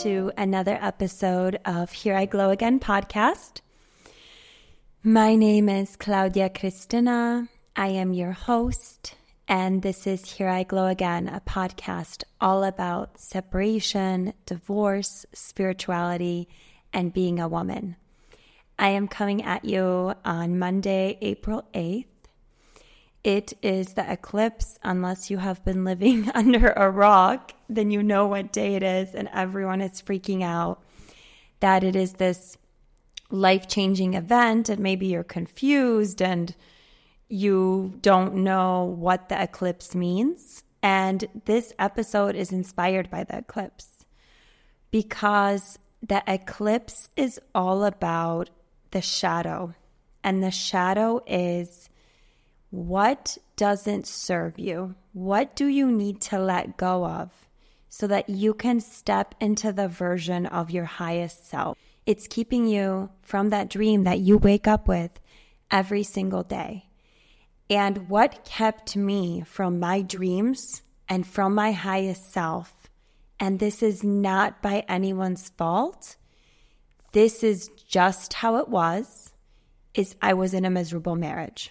to another episode of Here I Glow Again podcast. My name is Claudia Cristina. I am your host, and this is Here I Glow Again, a podcast all about separation, divorce, spirituality, and being a woman. I am coming at you on Monday, April 8th. It is the eclipse. Unless you have been living under a rock, then you know what day it is, and everyone is freaking out that it is this life-changing event, and maybe you're confused and you don't know what the eclipse means. And this episode is inspired by the eclipse because the eclipse is all about the shadow, and the shadow is what doesn't serve you? What do you need to let go of so that you can step into the version of your highest self? It's keeping you from that dream that you wake up with every single day. And what kept me from my dreams and from my highest self, and this is not by anyone's fault, this is just how it was, is I was in a miserable marriage.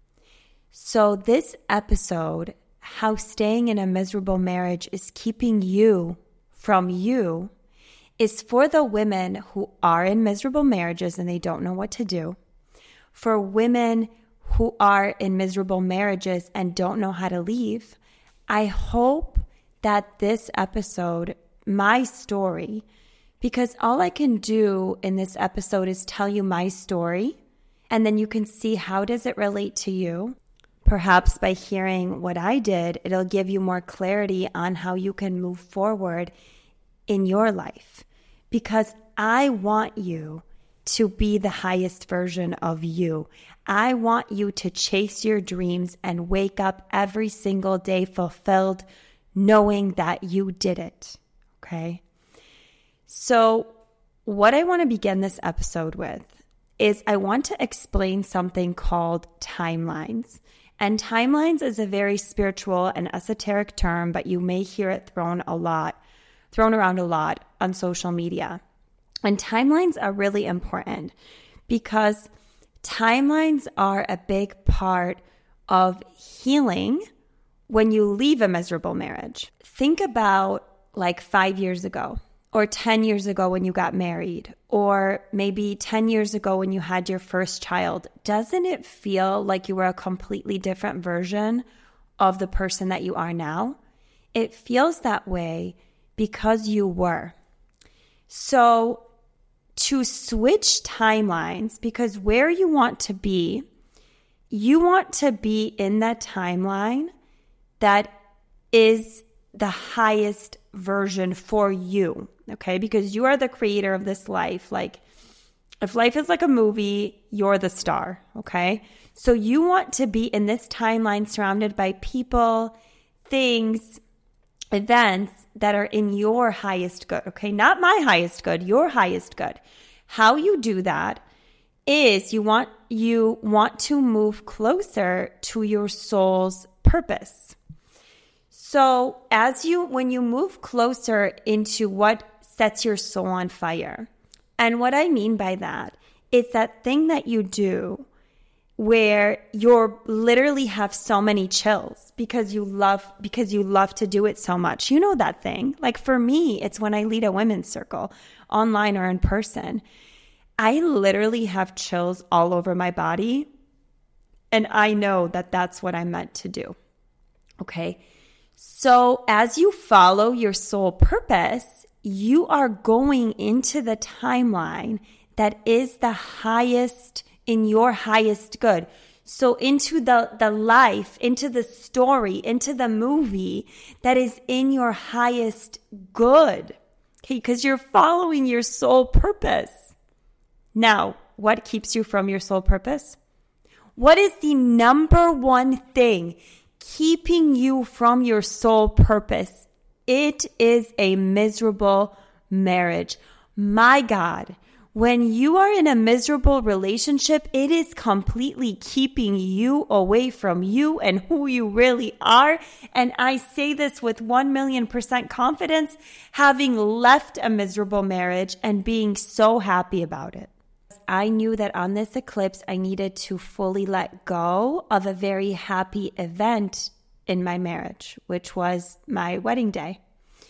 So this episode, how staying in a miserable marriage is keeping you from you, is for the women who are in miserable marriages and they don't know what to do, for women who are in miserable marriages and don't know how to leave. I hope that this episode, my story, because all I can do in this episode is tell you my story, and then you can see how does it relate to you. Perhaps by hearing what I did, it'll give you more clarity on how you can move forward in your life. Because I want you to be the highest version of you. I want you to chase your dreams and wake up every single day fulfilled, knowing that you did it. Okay? So what I want to begin this episode with is I want to explain something called timelines. And timelines is a very spiritual and esoteric term, but you may hear it thrown around a lot on social media. And timelines are really important because timelines are a big part of healing when you leave a miserable marriage. Think about like 5 years ago or 10 years ago when you got married, or maybe 10 years ago when you had your first child. Doesn't it feel like you were a completely different version of the person that you are now? It feels that way because you were. So to switch timelines, because where you want to be in that timeline that is the highest version for you, okay? Because you are the creator of this life. Like, if life is like a movie, you're the star, okay? So you want to be in this timeline surrounded by people, things, events that are in your highest good, okay? Not my highest good, your highest good. How you do that is you want to move closer to your soul's purpose. So when you move closer into what sets your soul on fire, and what I mean by that is that thing that you do where you literally have so many chills because you love to do it so much. You know that thing. Like for me, it's when I lead a women's circle, online or in person. I literally have chills all over my body, and I know that that's what I'm meant to do. Okay? So as you follow your soul purpose, you are going into the timeline that is the highest in your highest good. So into the life, into the story, into the movie that is in your highest good. Okay, because you're following your soul purpose. Now, what keeps you from your soul purpose? What is the number one thing keeping you from your soul purpose? It is a miserable marriage. My God, When you are in a miserable relationship, it is completely keeping you away from you and who you really are. And I say this with 1,000,000% confidence, having left a miserable marriage and being so happy about it. I knew that on this eclipse, I needed to fully let go of a very happy event in my marriage, which was my wedding day.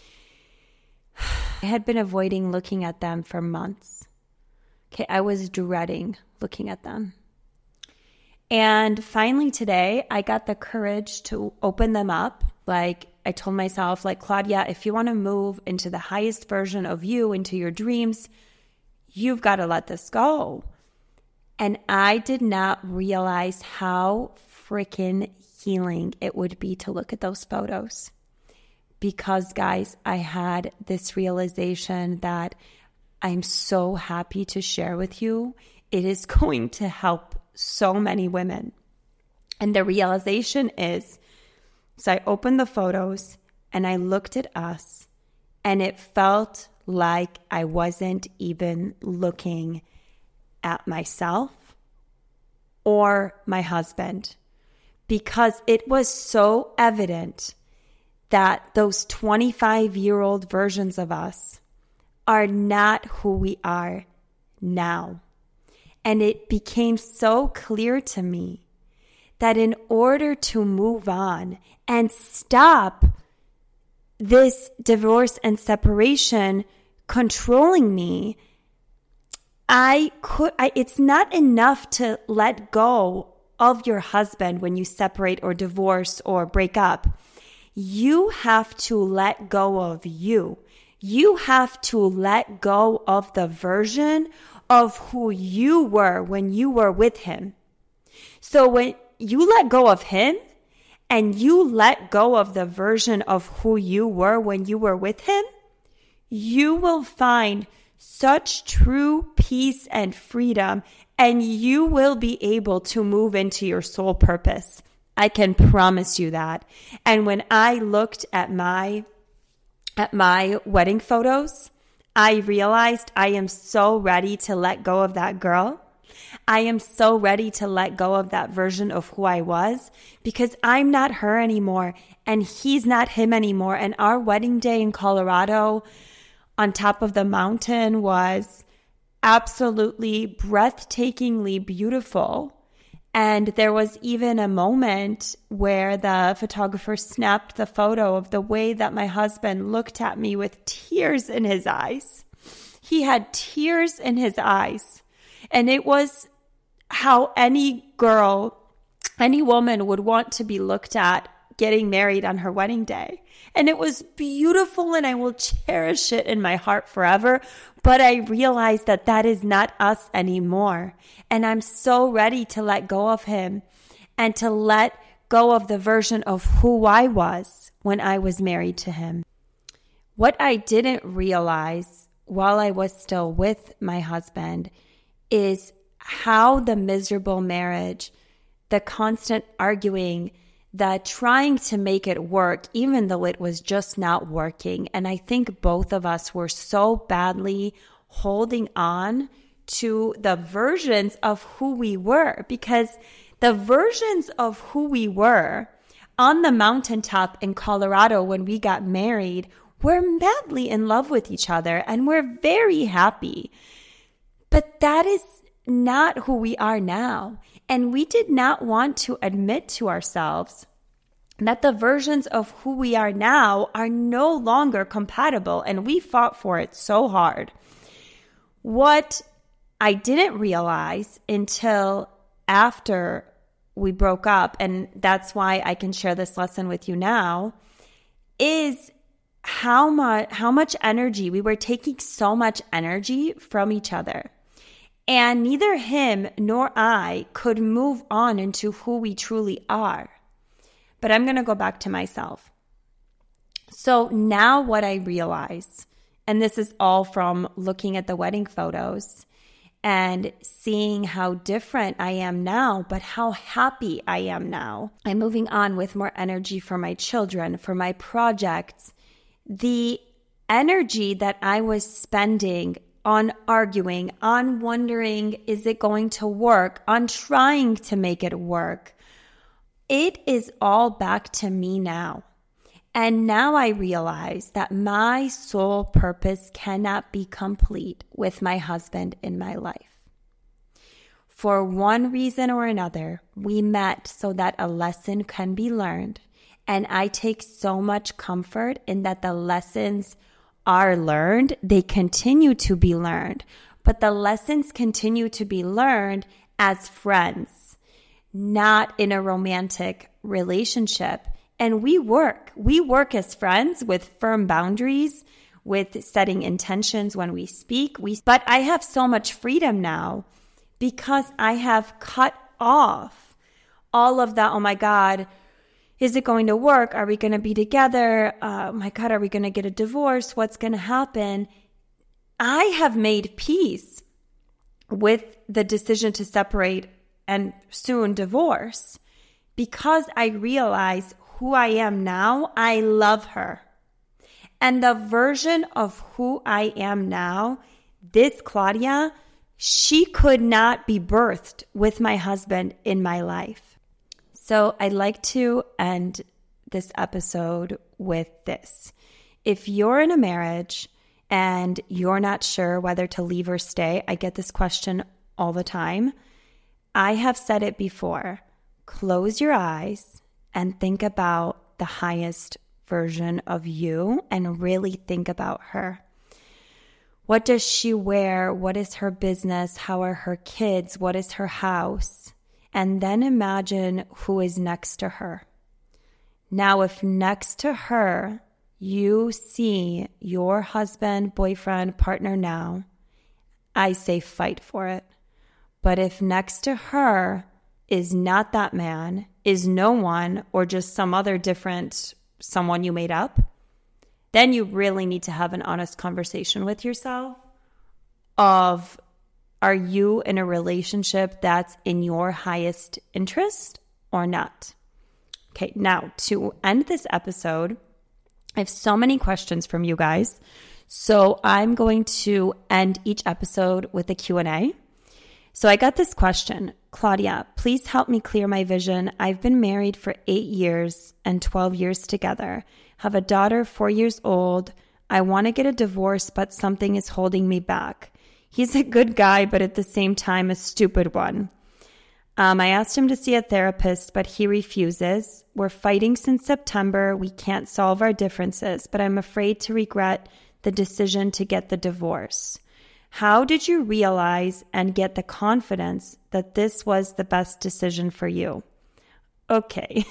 I had been avoiding looking at them for months. Okay, I was dreading looking at them. And finally today, I got the courage to open them up. Like I told myself, like, Claudia, if you want to move into the highest version of you, into your dreams, you've got to let this go. And I did not realize how freaking healing it would be to look at those photos. Because, guys, I had this realization that I'm so happy to share with you. It is going to help so many women. And the realization is, so I opened the photos and I looked at us, and it felt like I wasn't even looking at myself or my husband, because it was so evident that those 25-year-old versions of us are not who we are now. And it became so clear to me that in order to move on and stop this divorce and separation controlling me, it's not enough to let go of your husband when you separate or divorce or break up. You have to let go of you. You have to let go of the version of who you were when you were with him. So when you let go of him and you let go of the version of who you were when you were with him, you will find such true peace and freedom, and you will be able to move into your soul purpose. I can promise you that. And when I looked at my wedding photos, I realized I am so ready to let go of that girl. I am so ready to let go of that version of who I was, because I'm not her anymore and he's not him anymore. And our wedding day in Colorado on top of the mountain was absolutely breathtakingly beautiful. And there was even a moment where the photographer snapped the photo of the way that my husband looked at me with tears in his eyes. He had tears in his eyes. And it was how any girl, any woman would want to be looked at getting married on her wedding day. And it was beautiful, and I will cherish it in my heart forever. But I realized that that is not us anymore. And I'm so ready to let go of him and to let go of the version of who I was when I was married to him. What I didn't realize while I was still with my husband is how the miserable marriage, the constant arguing, the trying to make it work, even though it was just not working. And I think both of us were so badly holding on to the versions of who we were, because the versions of who we were on the mountaintop in Colorado when we got married were madly in love with each other and we're very happy. But that is not who we are now. And we did not want to admit to ourselves that the versions of who we are now are no longer compatible, and we fought for it so hard. What I didn't realize until after we broke up, and that's why I can share this lesson with you now, is how much energy we were taking, so much energy from each other. And neither him nor I could move on into who we truly are. But I'm going to go back to myself. So now what I realize, and this is all from looking at the wedding photos and seeing how different I am now, but how happy I am now. I'm moving on with more energy for my children, for my projects. The energy that I was spending on arguing, on wondering, is it going to work, on trying to make it work. It is all back to me now. And now I realize that my sole purpose cannot be complete with my husband in my life. For one reason or another, we met so that a lesson can be learned. And I take so much comfort in that the lessons are learned. They continue to be learned. But the lessons continue to be learned as friends, not in a romantic relationship. And we work as friends with firm boundaries, with setting intentions when we speak. But I have so much freedom now because I have cut off all of that. Oh my God, is it going to work? Are we going to be together? Oh my God, are we going to get a divorce? What's going to happen? I have made peace with the decision to separate and soon divorce because I realize who I am now. I love her. And the version of who I am now, this Claudia, she could not be birthed with my husband in my life. So I'd like to end this episode with this. If you're in a marriage and you're not sure whether to leave or stay, I get this question all the time. I have said it before. Close your eyes and think about the highest version of you and really think about her. What does she wear? What is her business? How are her kids? What is her house? And then imagine who is next to her. Now, if next to her you see your husband, boyfriend, partner now, I say fight for it. But if next to her is not that man, is no one, or just some other different someone you made up, then you really need to have an honest conversation with yourself of, are you in a relationship that's in your highest interest or not? Okay, now to end this episode, I have so many questions from you guys. So I'm going to end each episode with a Q&A. So I got this question. Claudia, please help me clear my vision. I've been married for 8 years and 12 years together. Have a daughter 4 years old. I want to get a divorce, but something is holding me back. He's a good guy, but at the same time, a stupid one. I asked him to see a therapist, but he refuses. We're fighting since September. We can't solve our differences, but I'm afraid to regret the decision to get the divorce. How did you realize and get the confidence that this was the best decision for you? Okay,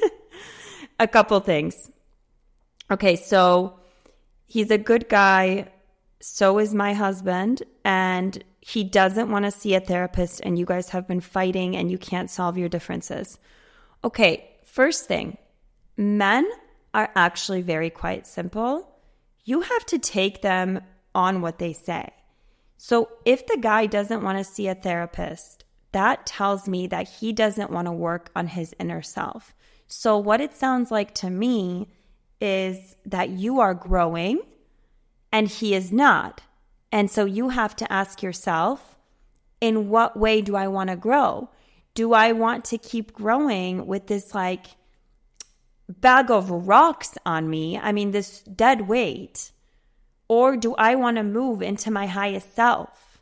a couple things. Okay, so he's a good guy. So is my husband, and he doesn't want to see a therapist, and you guys have been fighting and you can't solve your differences. Okay, first thing, men are actually very quite simple. You have to take them on what they say. So if the guy doesn't want to see a therapist, that tells me that he doesn't want to work on his inner self. So what it sounds like to me is that you are growing and he is not. And so you have to ask yourself, in what way do I want to grow? Do I want to keep growing with this like bag of rocks on me? I mean, this dead weight. Or do I want to move into my highest self?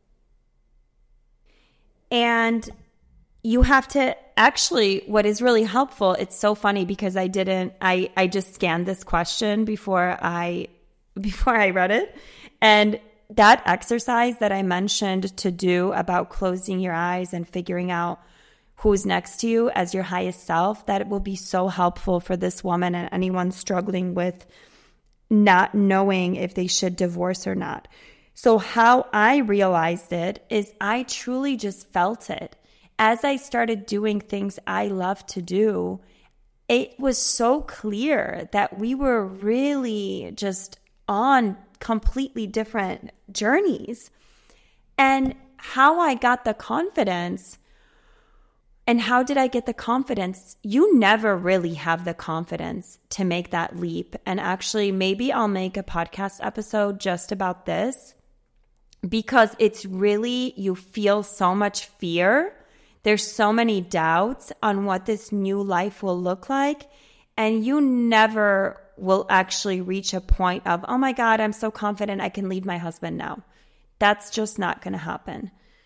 And you have to actually, what is really helpful, it's so funny because I just scanned this question before I read it. And that exercise that I mentioned to do about closing your eyes and figuring out who's next to you as your highest self, that will be so helpful for this woman and anyone struggling with not knowing if they should divorce or not. So how I realized it is I truly just felt it. As I started doing things I love to do, it was so clear that we were really just on completely different journeys. And how I got the confidence, and how did I get the confidence? You never really have the confidence to make that leap. And actually, maybe I'll make a podcast episode just about this. because it's really, you feel so much fear. There's so many doubts on what this new life will look like. And you never will actually reach a point of, oh my God, I'm so confident I can leave my husband now. That's just not going to happen.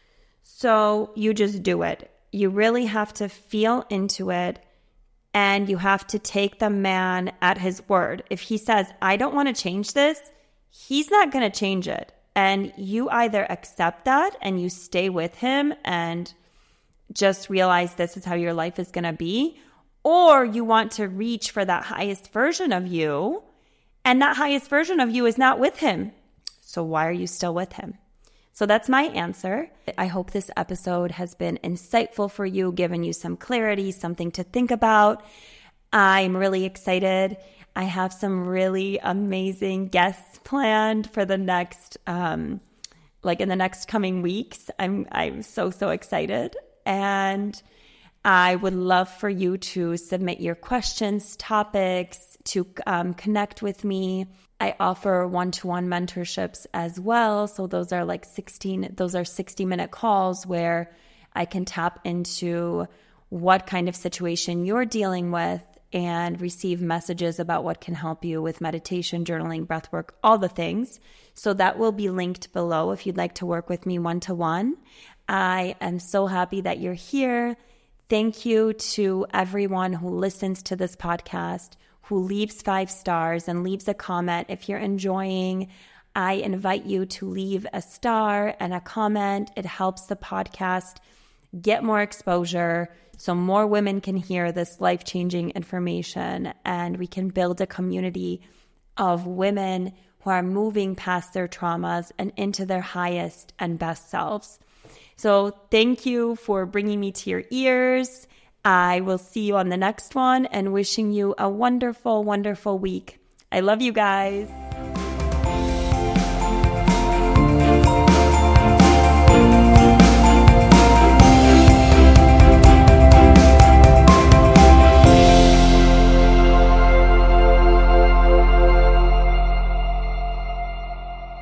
So you just do it. You really have to feel into it, and you have to take the man at his word. If he says, I don't want to change this, he's not going to change it. And you either accept that and you stay with him and just realize this is how your life is going to be, or you want to reach for that highest version of you, and that highest version of you is not with him. So why are you still with him? So that's my answer. I hope this episode has been insightful for you, given you some clarity, something to think about. I'm really excited. I have some really amazing guests planned for the next, in the next coming weeks. I'm so excited. And I would love for you to submit your questions, topics, to connect with me. I offer one-to-one mentorships as well. So those are 60-minute calls where I can tap into what kind of situation you're dealing with and receive messages about what can help you with meditation, journaling, breathwork, all the things. So that will be linked below if you'd like to work with me one-to-one. I am so happy that you're here. Thank you to everyone who listens to this podcast, who leaves 5 stars and leaves a comment. If you're enjoying, I invite you to leave a star and a comment. It helps the podcast get more exposure so more women can hear this life-changing information, and we can build a community of women who are moving past their traumas and into their highest and best selves. So thank you for bringing me to your ears. I will see you on the next one, and wishing you a wonderful, wonderful week. I love you guys.